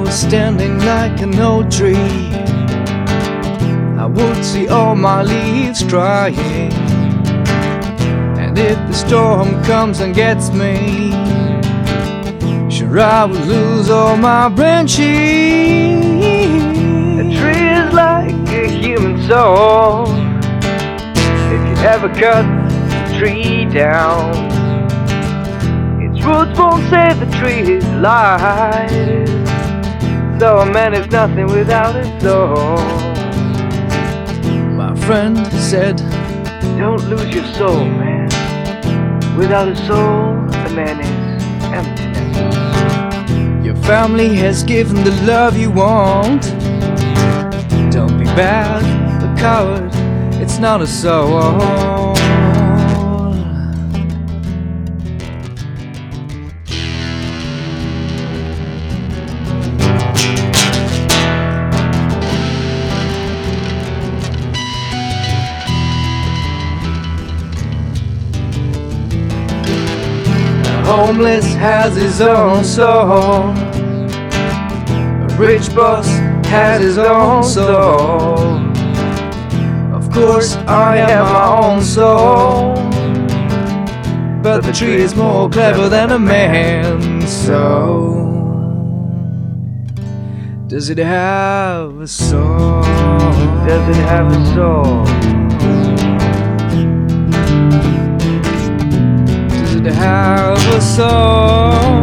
was standing like an old tree, I would see all my leaves drying. And if the storm comes and gets me, sure I will lose all my branches. A tree is like a human soul. If you ever cut the tree down, its roots won't save the tree's life. So a man is nothing without a soul. My friend said, don't lose your soul, man. Without a soul, a man is emptiness. Your family has given the love you want. Don't be bad, a coward, it's not a soul. Homeless has his own soul. A rich boss has his own soul. Of course I have my own soul, but the tree is more clever than a man. So does it have a soul? Does it have a soul? Does it have a soul?